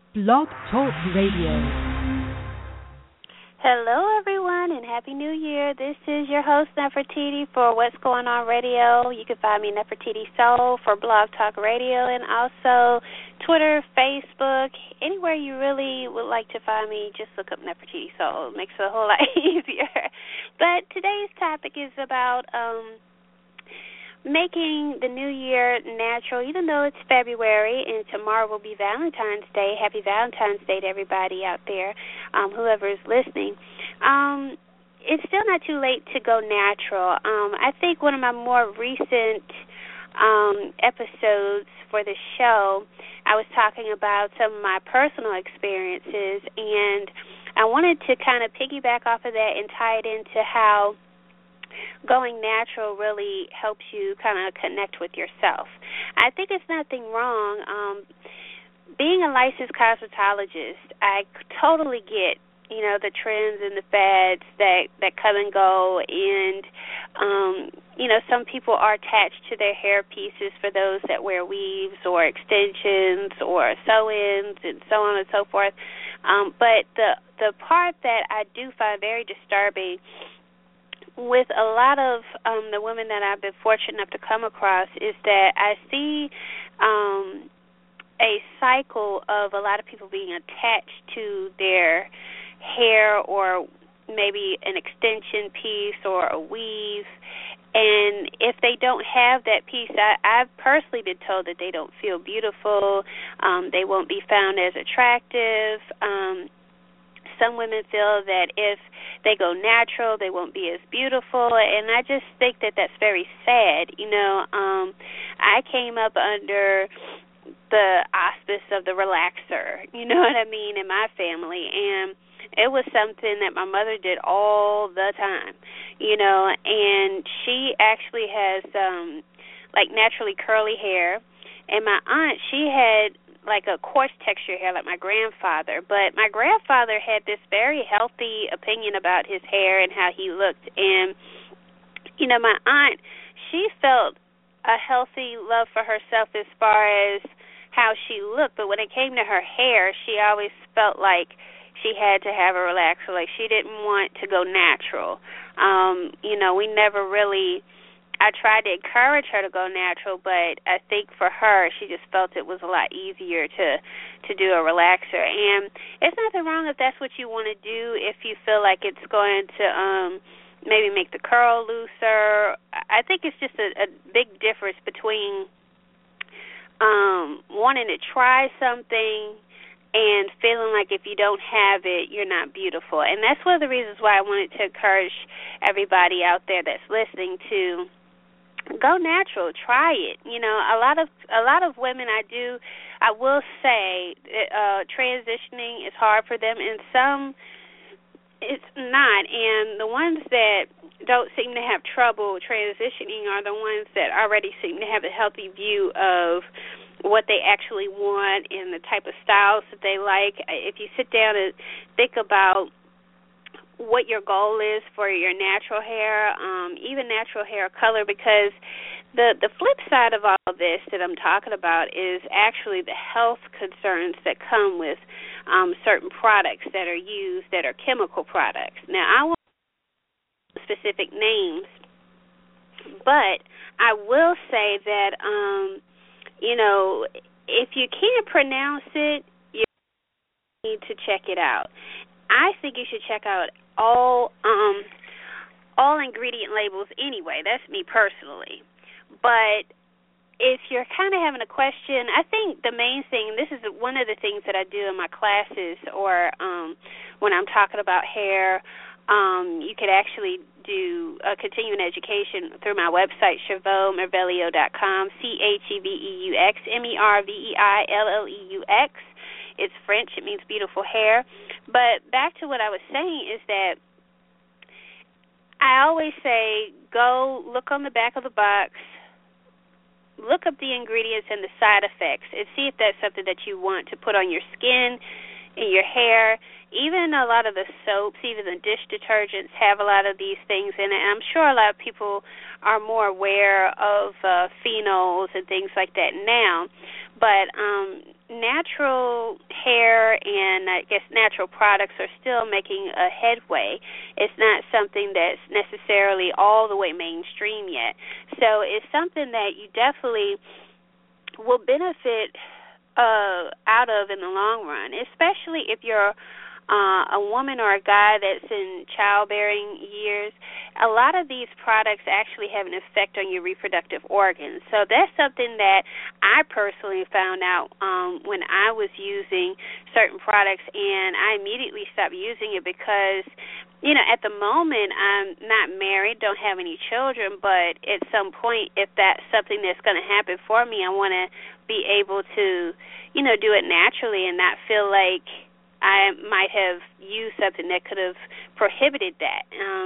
Blog Talk Radio. Hello, everyone, and Happy New Year. This is your host, Nefertiti, for What's Going On Radio. You can find me, Nefertiti Soul, for Blog Talk Radio, and also Twitter, Facebook, anywhere you really would like to find me, just look up Nefertiti Soul. It makes it a whole lot easier. But today's topic is about making the new year natural, even though it's February and tomorrow will be Valentine's Day. Happy Valentine's Day to everybody out there, whoever is listening. It's still not too late to go natural. I think one of my more recent episodes for the show, I was talking about some of my personal experiences, and I wanted to kind of piggyback off of that and tie it into how going natural really helps you kind of connect with yourself. I think it's nothing wrong. Being a licensed cosmetologist, I totally get, the trends and the fads that come and go, and, some people are attached to their hair pieces for those that wear weaves or extensions or sew-ins and so on and so forth. But the part that I do find very disturbing with a lot of the women that I've been fortunate enough to come across is that I see a cycle of a lot of people being attached to their hair or maybe an extension piece or a weave, and if they don't have that piece, I've personally been told that they don't feel beautiful, they won't be found as attractive. Some women feel that if they go natural, they won't be as beautiful, and I just think that that's very sad. I came up under the auspice of the relaxer, you know what I mean, in my family, and it was something that my mother did all the time, and she actually has, naturally curly hair, and my aunt, she had like a coarse texture hair like my grandfather, but my grandfather had this very healthy opinion about his hair and how he looked, and my aunt, she felt a healthy love for herself as far as how she looked, but when it came to her hair, she always felt like she had to have a relaxer, like she didn't want to go natural. We never really, I tried to encourage her to go natural, but I think for her, she just felt it was a lot easier to do a relaxer. And it's nothing wrong if that's what you want to do, if you feel like it's going to maybe make the curl looser. I think it's just a big difference between wanting to try something and feeling like if you don't have it, you're not beautiful. And that's one of the reasons why I wanted to encourage everybody out there that's listening to go natural, try it. A lot of women I will say transitioning is hard for them, and some it's not. And the ones that don't seem to have trouble transitioning are the ones that already seem to have a healthy view of what they actually want and the type of styles that they like. If you sit down and think about what your goal is for your natural hair, even natural hair color, because the flip side of all of this that I'm talking about is actually the health concerns that come with certain products that are used that are chemical products. Now, I won't use specific names, but I will say that, if you can't pronounce it, you need to check it out. I think you should check out all ingredient labels anyway. That's me personally. But if you're kind of having a question, I think the main thing, this is one of the things that I do in my classes or when I'm talking about hair, you could actually do a continuing education through my website, CheveuxMerveilleux.com, CheveuxMerveilleux. It's French. It means beautiful hair. But back to what I was saying is that I always say go look on the back of the box, look up the ingredients and the side effects, and see if that's something that you want to put on your skin, in your hair. Even a lot of the soaps, even the dish detergents have a lot of these things in it. And I'm sure a lot of people are more aware of phenols and things like that now. But natural hair and I guess natural products are still making a headway. It's not something that's necessarily all the way mainstream yet. So it's something that you definitely will benefit out of in the long run, especially if you're a woman or a guy that's in childbearing years. A lot of these products actually have an effect on your reproductive organs. So that's something that I personally found out when I was using certain products, and I immediately stopped using it because, you know, at the moment I'm not married, don't have any children, but at some point if that's something that's going to happen for me, I want to be able to, you know, do it naturally and not feel like I might have used something that could have prohibited that.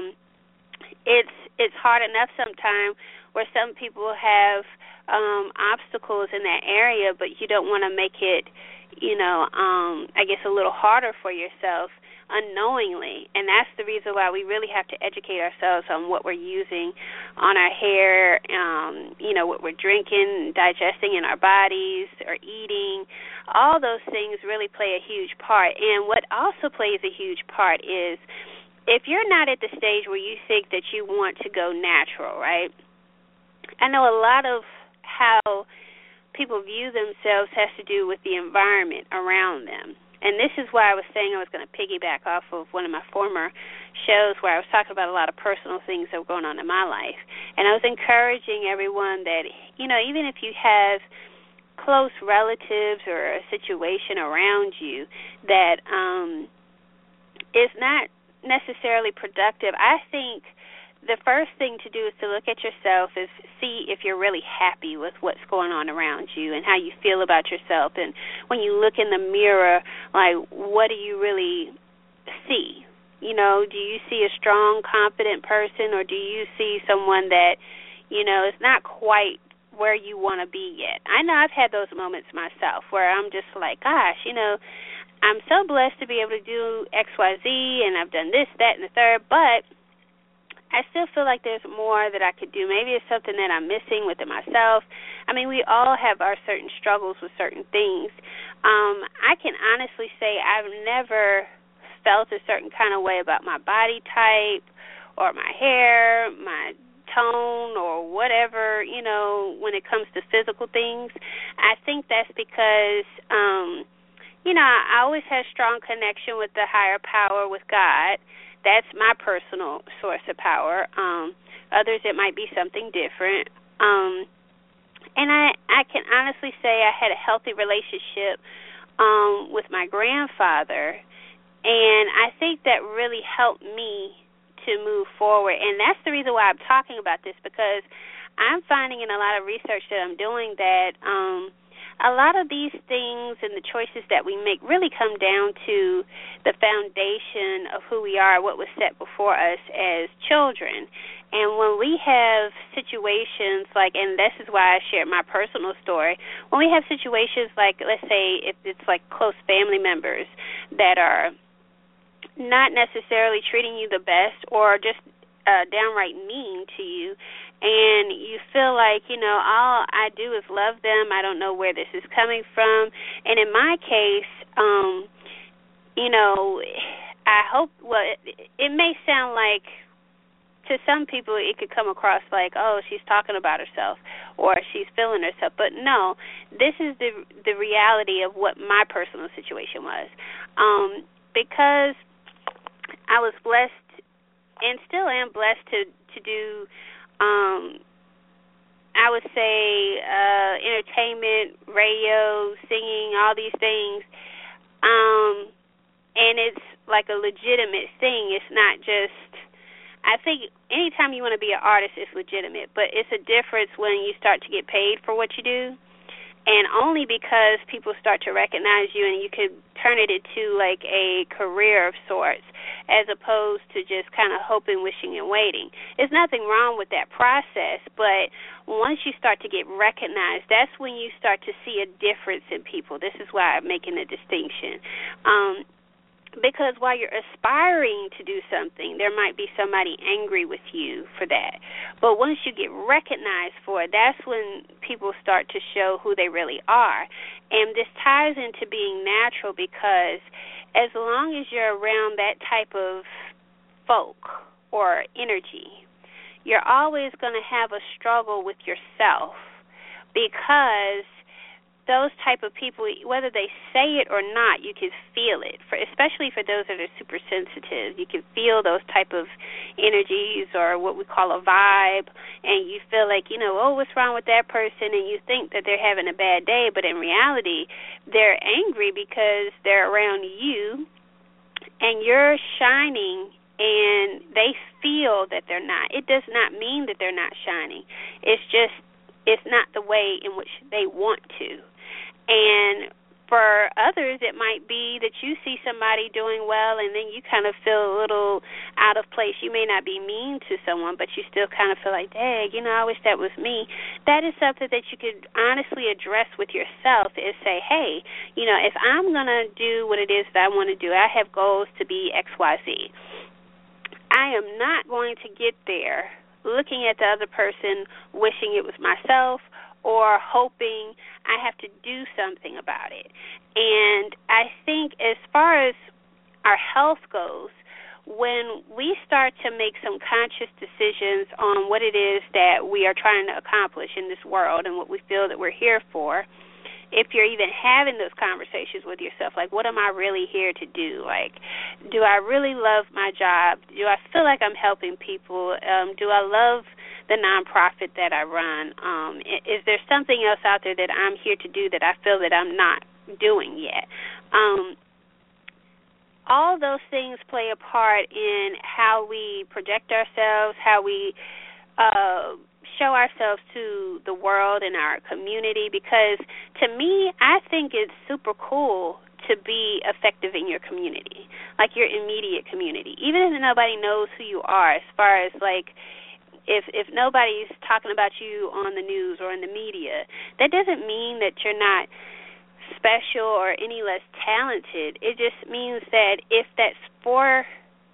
It's hard enough sometimes where some people have obstacles in that area, but you don't want to make it, you know, I guess a little harder for yourself unknowingly, and that's the reason why we really have to educate ourselves on what we're using on our hair, you know, what we're drinking, digesting in our bodies, or eating. All those things really play a huge part, and what also plays a huge part is if you're not at the stage where you think that you want to go natural, right? I know a lot of how people view themselves has to do with the environment around them. And this is why I was saying I was going to piggyback off of one of my former shows where I was talking about a lot of personal things that were going on in my life. And I was encouraging everyone that, you know, even if you have close relatives or a situation around you that is not necessarily productive, I think the first thing to do is to look at yourself, is see if you're really happy with what's going on around you and how you feel about yourself. And when you look in the mirror, like, what do you really see? You know, do you see a strong, confident person, or do you see someone that, you know, is not quite where you want to be yet? I know I've had those moments myself where I'm just like, gosh, you know, I'm so blessed to be able to do X, Y, Z, and I've done this, that, and the third, but I still feel like there's more that I could do. Maybe it's something that I'm missing within myself. I mean, we all have our certain struggles with certain things. I can honestly say I've never felt a certain kind of way about my body type or my hair, my tone, or whatever, you know, when it comes to physical things. I think that's because, you know, I always had a strong connection with the higher power, with God. That's my personal source of power. Others, it might be something different. And I can honestly say I had a healthy relationship with my grandfather, and I think that really helped me to move forward. And that's the reason why I'm talking about this, because I'm finding in a lot of research that I'm doing that a lot of these things and the choices that we make really come down to the foundation of who we are, what was set before us as children. And when we have situations like, and this is why I shared my personal story, when we have situations like, let's say, if it's like close family members that are not necessarily treating you the best or just downright mean to you, and you feel like, you know, all I do is love them, I don't know where this is coming from. And in my case, you know, I hope, well, it may sound like, to some people it could come across like, oh, she's talking about herself or she's feeling herself. But no, this is the reality of what my personal situation was. Because I was blessed and still am blessed to do, I would say, entertainment, radio, singing, all these things. And it's like a legitimate thing. It's not just, I think anytime you want to be an artist, it's legitimate. But it's a difference when you start to get paid for what you do. And only because people start to recognize you and you could turn it into like a career of sorts, as opposed to just kind of hoping, wishing, and waiting. There's nothing wrong with that process, but once you start to get recognized, that's when you start to see a difference in people. This is why I'm making a distinction. Because while you're aspiring to do something, there might be somebody angry with you for that. But once you get recognized for it, that's when people start to show who they really are. And this ties into being natural, because as long as you're around that type of folk or energy, you're always going to have a struggle with yourself, because those type of people, whether they say it or not, you can feel it. Especially for those that are super sensitive, you can feel those type of energies, or what we call a vibe, and you feel like, oh, what's wrong with that person? And you think that they're having a bad day, but in reality, they're angry because they're around you, and you're shining, and they feel that they're not. It does not mean that they're not shining. It's not the way in which they want to. And for others, it might be that you see somebody doing well, and then you kind of feel a little out of place. You may not be mean to someone, but you still kind of feel like, dang, I wish that was me. That is something that you could honestly address with yourself, is say, hey, if I'm going to do what it is that I want to do, I have goals to be X, Y, Z. I am not going to get there looking at the other person, wishing it was myself, or hoping I have to do something about it. And I think as far as our health goes, when we start to make some conscious decisions on what it is that we are trying to accomplish in this world and what we feel that we're here for, if you're even having those conversations with yourself, like, what am I really here to do? Like, do I really love my job? Do I feel like I'm helping people? Do I love the nonprofit that I run? Is there something else out there that I'm here to do that I feel that I'm not doing yet? All those things play a part in how we project ourselves, how we show ourselves to the world and our community, because to me, I think it's super cool to be effective in your community, like your immediate community, even if nobody knows who you are, as far as like if nobody's talking about you on the news or in the media. That doesn't mean that you're not special or any less talented. It just means that if that's for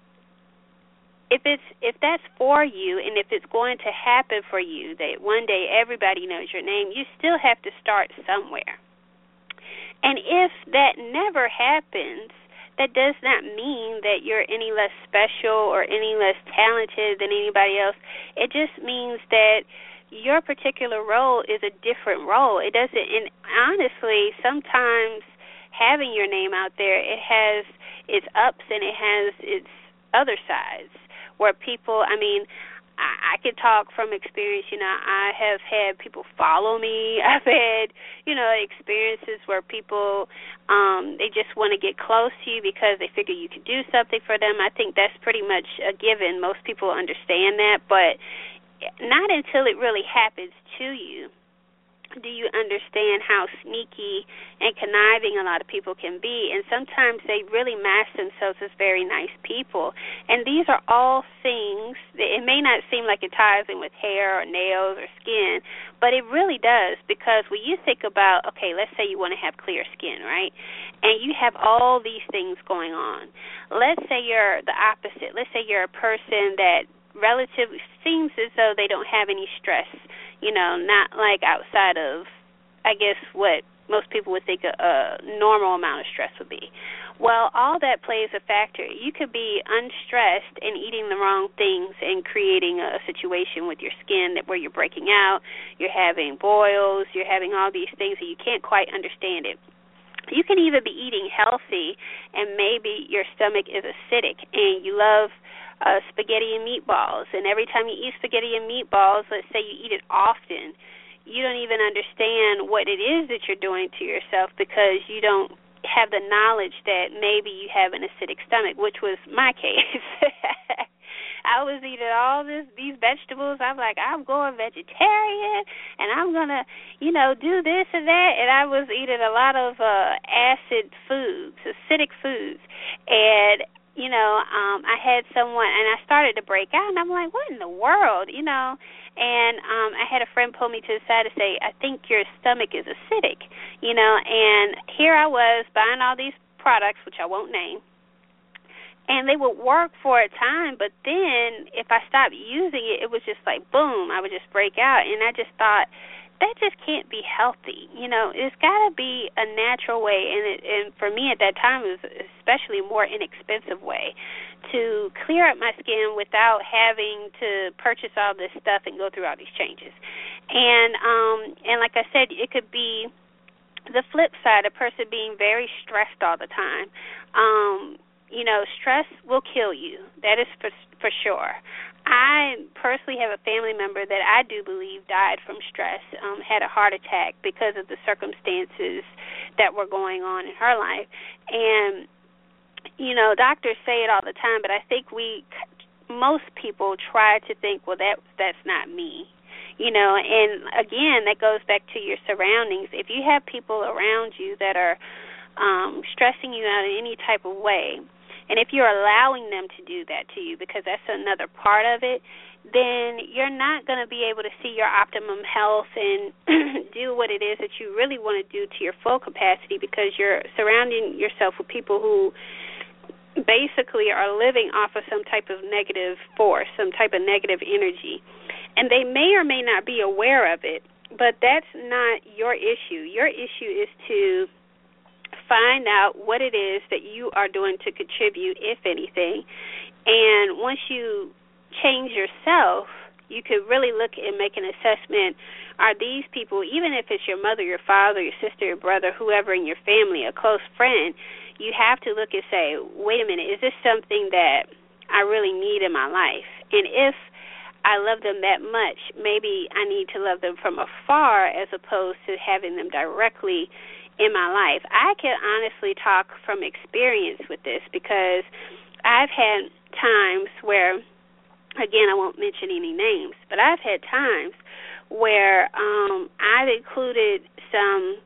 you, and if it's going to happen for you, that one day everybody knows your name, you still have to start somewhere. And if that never happens, that does not mean that you're any less special or any less talented than anybody else. It just means that your particular role is a different role. It doesn't, and honestly, sometimes having your name out there, it has its ups and it has its other sides, where people, I could talk from experience. I have had people follow me. I've had, experiences where people, they just want to get close to you because they figure you can do something for them. I think that's pretty much a given. Most people understand that, but not until it really happens to you do you understand how sneaky and conniving a lot of people can be. And sometimes they really mask themselves as very nice people. And these are all things that it may not seem like it ties in with hair or nails or skin, but it really does, because when you think about, okay, let's say you want to have clear skin, right? And you have all these things going on. Let's say you're the opposite. Let's say you're a person that relatively seems as though they don't have any stress, not like outside of, I guess, what most people would think a normal amount of stress would be. Well, all that plays a factor. You could be unstressed and eating the wrong things and creating a situation with your skin where you're breaking out, you're having boils, you're having all these things and you can't quite understand it. You can even be eating healthy and maybe your stomach is acidic and you love spaghetti and meatballs, and every time you eat spaghetti and meatballs, let's say you eat it often, you don't even understand what it is that you're doing to yourself because you don't have the knowledge that maybe you have an acidic stomach, which was my case. I was eating all these vegetables. I'm like, I'm going vegetarian, and I'm going to, do this and that, and I was eating a lot of acid foods, acidic foods, and I had someone, and I started to break out, and I'm like, what in the world, And I had a friend pull me to the side and say, I think your stomach is acidic, And here I was buying all these products, which I won't name, And they would work for a time, but then if I stopped using it, it was just like, boom, I would just break out. And I just thought, that just can't be healthy. It's got to be a natural way. And for me at that time, it was especially a more inexpensive way to clear up my skin without having to purchase all this stuff and go through all these changes. And like I said, it could be the flip side, a person being very stressed all the time. Stress will kill you. That is for sure. I personally have a family member that I do believe died from stress, had a heart attack because of the circumstances that were going on in her life. And, doctors say it all the time, but I think most people try to think, well, that's not me. And again, that goes back to your surroundings. If you have people around you that are stressing you out in any type of way, and if you're allowing them to do that to you, because that's another part of it, then you're not going to be able to see your optimum health and do what it is that you really want to do to your full capacity, because you're surrounding yourself with people who basically are living off of some type of negative force, some type of negative energy. And they may or may not be aware of it, but that's not your issue. Your issue is to find out what it is that you are doing to contribute, if anything. And once you change yourself, you could really look and make an assessment. Are these people, even if it's your mother, your father, your sister, your brother, whoever in your family, a close friend, you have to look and say, wait a minute, is this something that I really need in my life? And if I love them that much, maybe I need to love them from afar as opposed to having them directly in my life. I can honestly talk from experience with this, because I've had times where, again, I won't mention any names, but I've had times where I've included some,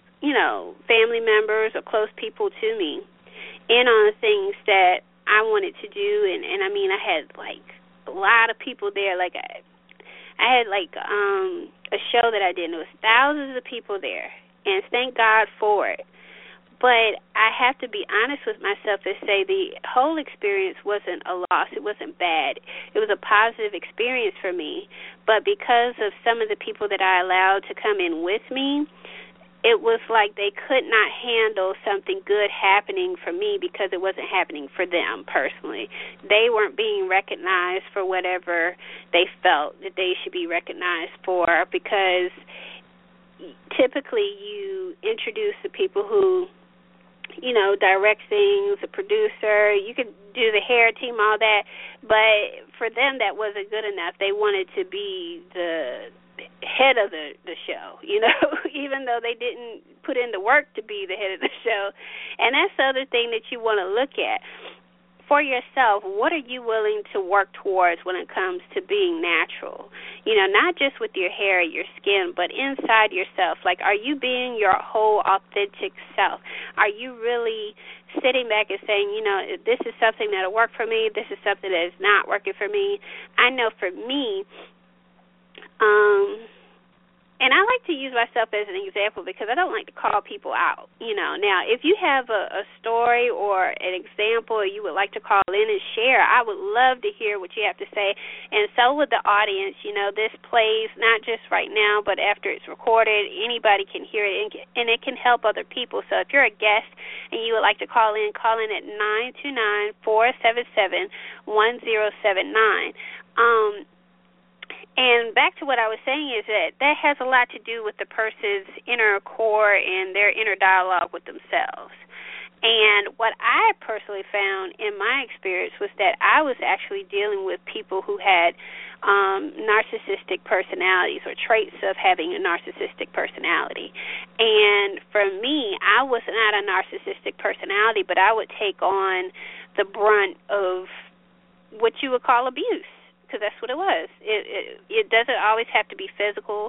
family members or close people to me in on the things that I wanted to do. And I mean, I had like a lot of people there. Like I had like a show that I did, and there was thousands of people there. And thank God for it. But I have to be honest with myself and say the whole experience wasn't a loss. It wasn't bad. It was a positive experience for me. But because of some of the people that I allowed to come in with me, it was like they could not handle something good happening for me because it wasn't happening for them personally. They weren't being recognized for whatever they felt that they should be recognized for, because typically you introduce the people who, direct things, a producer, you could do the hair team, all that, but for them that wasn't good enough. They wanted to be the head of the show, even though they didn't put in the work to be the head of the show. And that's the other thing that you want to look at. For yourself, what are you willing to work towards when it comes to being natural? Not just with your hair, your skin, but inside yourself. Like, are you being your whole authentic self? Are you really sitting back and saying, this is something that'll work for me, this is something that is not working for me? I know for me, and I like to use myself as an example because I don't like to call people out, Now, if you have a story or an example you would like to call in and share, I would love to hear what you have to say. And so would the audience. This plays not just right now, but after it's recorded, anybody can hear it, and it can help other people. So if you're a guest and you would like to call in at 929-477-1079. And back to what I was saying is that has a lot to do with the person's inner core and their inner dialogue with themselves. And what I personally found in my experience was that I was actually dealing with people who had narcissistic personalities or traits of having a narcissistic personality. And for me, I was not a narcissistic personality, but I would take on the brunt of what you would call abuse, because that's what it was. It doesn't always have to be physical.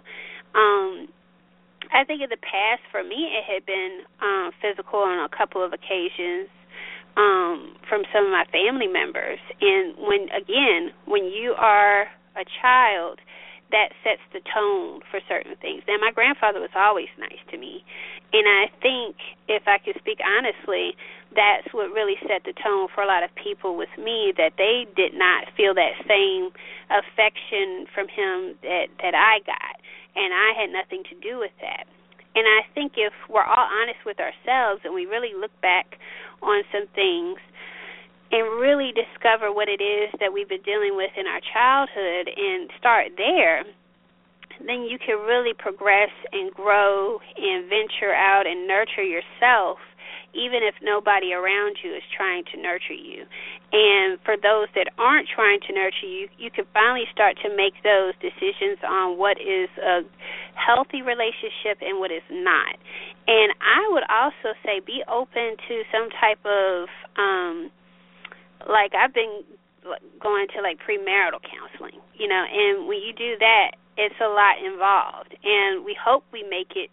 I think in the past, for me, it had been physical on a couple of occasions from some of my family members. And when you are a child, that sets the tone for certain things. Now, my grandfather was always nice to me, and I think, if I could speak honestly, that's what really set the tone for a lot of people with me, that they did not feel that same affection from him that I got, and I had nothing to do with that. And I think if we're all honest with ourselves and we really look back on some things and really discover what it is that we've been dealing with in our childhood and start there, then you can really progress and grow and venture out and nurture yourself, even if nobody around you is trying to nurture you. And for those that aren't trying to nurture you, you can finally start to make those decisions on what is a healthy relationship and what is not. And I would also say be open to some type of like I've been going to like premarital counseling, and when you do that, it's a lot involved, and we hope we make it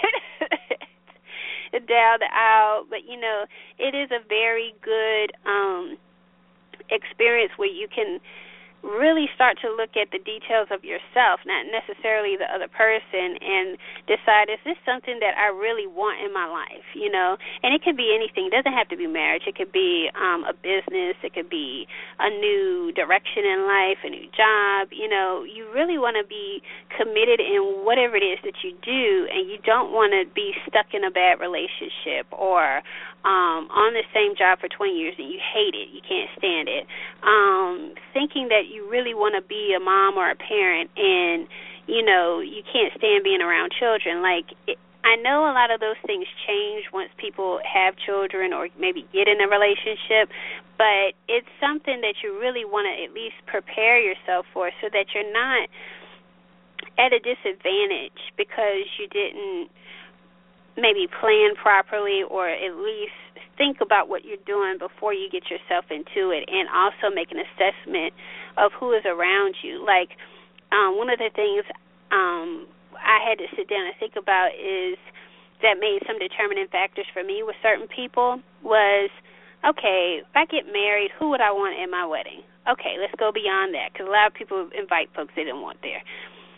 down the aisle, but it is a very good experience where you can really start to look at the details of yourself, not necessarily the other person, and decide, is this something that I really want in my life, And it could be anything. It doesn't have to be marriage. It could be a business. It could be a new direction in life, a new job. You really want to be committed in whatever it is that you do, and you don't want to be stuck in a bad relationship or on the same job for 20 years and you hate it, you can't stand it, thinking that you really want to be a mom or a parent and, you can't stand being around children. I know a lot of those things change once people have children or maybe get in a relationship, but it's something that you really want to at least prepare yourself for so that you're not at a disadvantage because you didn't maybe plan properly or at least think about what you're doing before you get yourself into it, and also make an assessment of who is around you. One of the things I had to sit down and think about is that made some determining factors for me with certain people was, okay, if I get married, who would I want at my wedding? Okay, let's go beyond that, because a lot of people invite folks they didn't want there.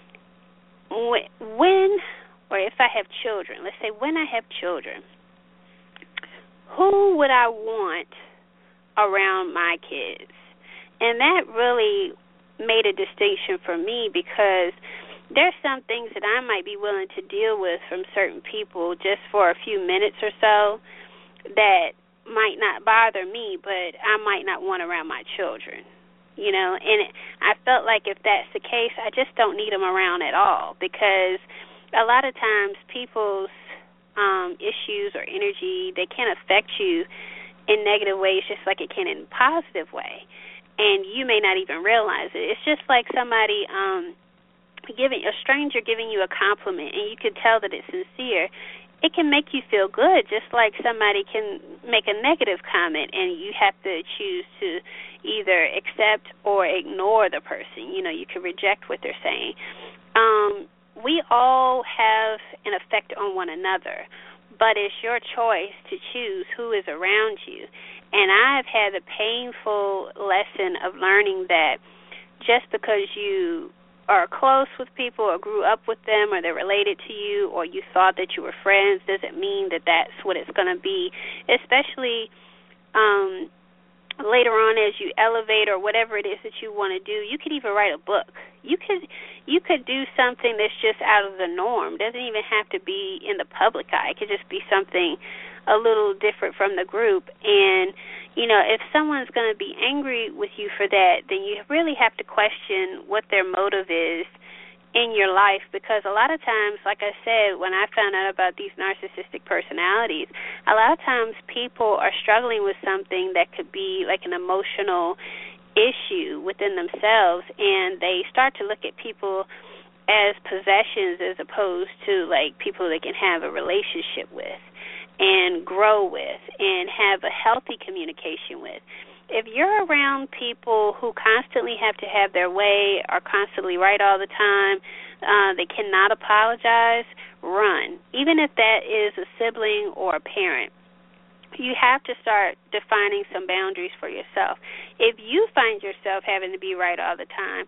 When or if I have children, let's say when I have children, who would I want around my kids? And that really made a distinction for me, because there's some things that I might be willing to deal with from certain people just for a few minutes or so that might not bother me, but I might not want around my children. And I felt like if that's the case, I just don't need them around at all, because a lot of times people's issues or energy, they can affect you in negative ways just like it can in a positive way, and you may not even realize it. It's just like somebody a stranger giving you a compliment, and you can tell that it's sincere. It can make you feel good, just like somebody can make a negative comment, and you have to choose to either accept or ignore the person. You can reject what they're saying. We all have an effect on one another, but it's your choice to choose who is around you. And I've had the painful lesson of learning that just because you are close with people or grew up with them or they're related to you or you thought that you were friends doesn't mean that that's what it's going to be, especially later on as you elevate or whatever it is that you want to do. You could even write a book. You could do something that's just out of the norm. It doesn't even have to be in the public eye. It could just be something a little different from the group. And, if someone's going to be angry with you for that, then you really have to question what their motive is in your life, because a lot of times, like I said, when I found out about these narcissistic personalities, a lot of times people are struggling with something that could be like an emotional issue within themselves, and they start to look at people as possessions as opposed to like people they can have a relationship with and grow with and have a healthy communication with. If you're around people who constantly have to have their way, are constantly right all the time, they cannot apologize, run. Even if that is a sibling or a parent, you have to start defining some boundaries for yourself. If you find yourself having to be right all the time,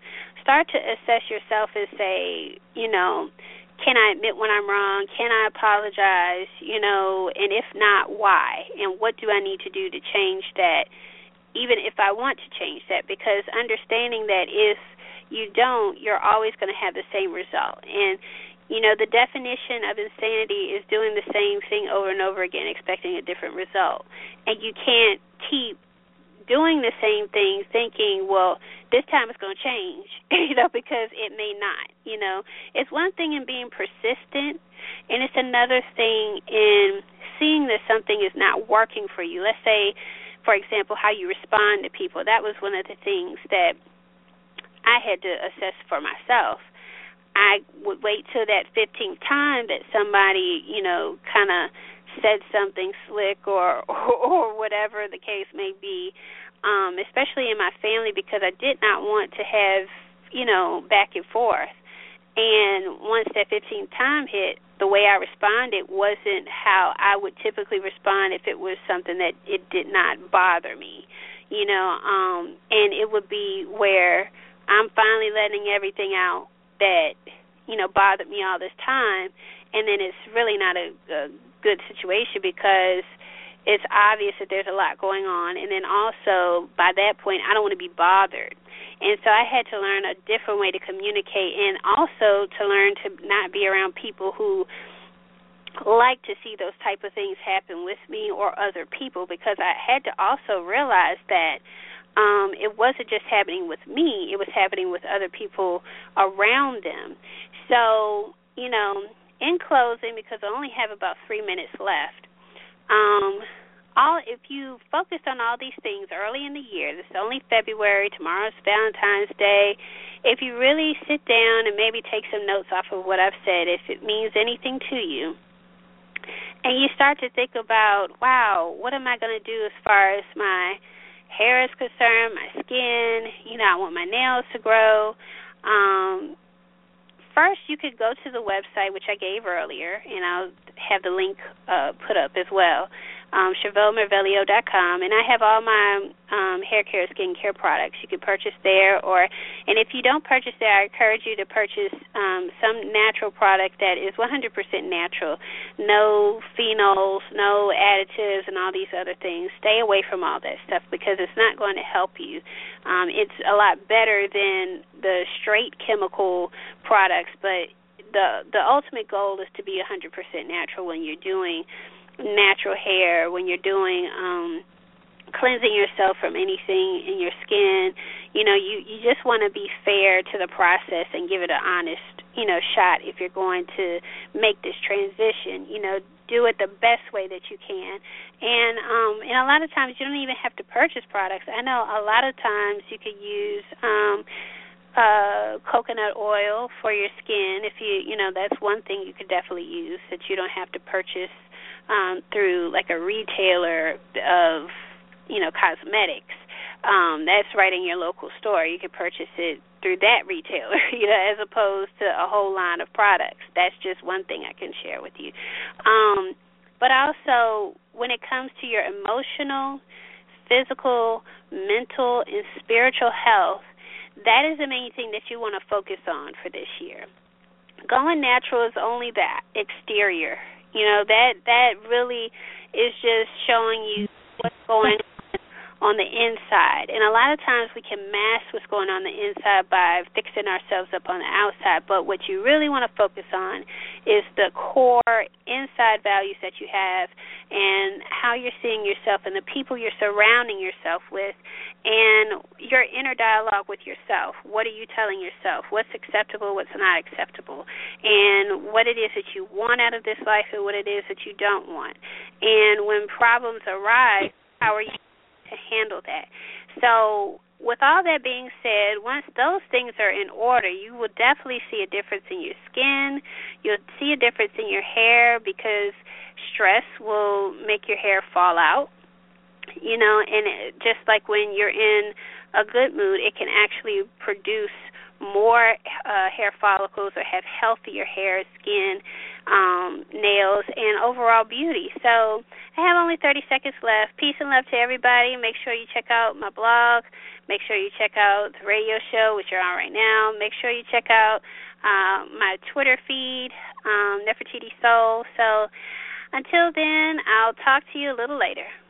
start to assess yourself and say, can I admit when I'm wrong? Can I apologize? And if not, why? And what do I need to do to change that, even if I want to change that? Because understanding that if you don't, you're always going to have the same result. And, the definition of insanity is doing the same thing over and over again, expecting a different result. And you can't keep doing the same thing thinking, well, this time it's going to change, because it may not. It's one thing in being persistent, and it's another thing in seeing that something is not working for you. Let's say, for example, how you respond to people. That was one of the things that I had to assess for myself. I would wait till that 15th time that somebody, kind of said something slick or whatever the case may be, especially in my family, because I did not want to have, back and forth. And once that 15th time hit, the way I responded wasn't how I would typically respond if it was something that it did not bother me, and it would be where I'm finally letting everything out that, bothered me all this time, and then it's really not a good situation because it's obvious that there's a lot going on, and then also by that point I don't want to be bothered. And so I had to learn a different way to communicate, and also to learn to not be around people who like to see those type of things happen with me or other people, because I had to also realize that it wasn't just happening with me, it was happening with other people around them. So, in closing, because I only have about 3 minutes left, if you focused on all these things early in the year, this is only February, tomorrow's Valentine's Day, if you really sit down and maybe take some notes off of what I've said, if it means anything to you, and you start to think about, wow, what am I going to do as far as my hair is concerned, my skin, I want my nails to grow. First, you could go to the website, which I gave earlier, and I'll have the link put up as well, ChevelleMervelio.com, and I have all my hair care, skin care products. You can purchase there, and if you don't purchase there, I encourage you to purchase some natural product that is 100% natural, no phenols, no additives, and all these other things. Stay away from all that stuff because it's not going to help you. It's a lot better than the straight chemical products, but the ultimate goal is to be 100% natural when you're doing natural hair, when you're doing cleansing yourself from anything in your skin. You just want to be fair to the process and give it an honest, shot if you're going to make this transition. Do it the best way that you can. And a lot of times you don't even have to purchase products. I know a lot of times you could use coconut oil for your skin. If that's one thing you could definitely use that you don't have to purchase through like a retailer of, cosmetics. That's right in your local store. You can purchase it through that retailer, as opposed to a whole line of products. That's just one thing I can share with you. But also, when it comes to your emotional, physical, mental, and spiritual health, that is the main thing that you want to focus on for this year. Going natural is only that exterior. That really is just showing you what's going on the inside. And a lot of times we can mask what's going on the inside by fixing ourselves up on the outside. But what you really want to focus on is the core inside values that you have and how you're seeing yourself and the people you're surrounding yourself with and your inner dialogue with yourself. What are you telling yourself? What's acceptable, what's not acceptable? And what it is that you want out of this life and what it is that you don't want. And when problems arise, how are you to handle that? So with all that being said, once those things are in order, you will definitely see a difference in your skin. You'll see a difference in your hair because stress will make your hair fall out. And just like when you're in a good mood, it can actually produce more hair follicles or have healthier hair, skin. nails, and overall beauty. So I have only 30 seconds left. Peace and love to everybody. Make sure you check out my blog. Make sure you check out the radio show, which you're on right now. Make sure you check out my Twitter feed, Nefertiti Soul. So until then, I'll talk to you a little later.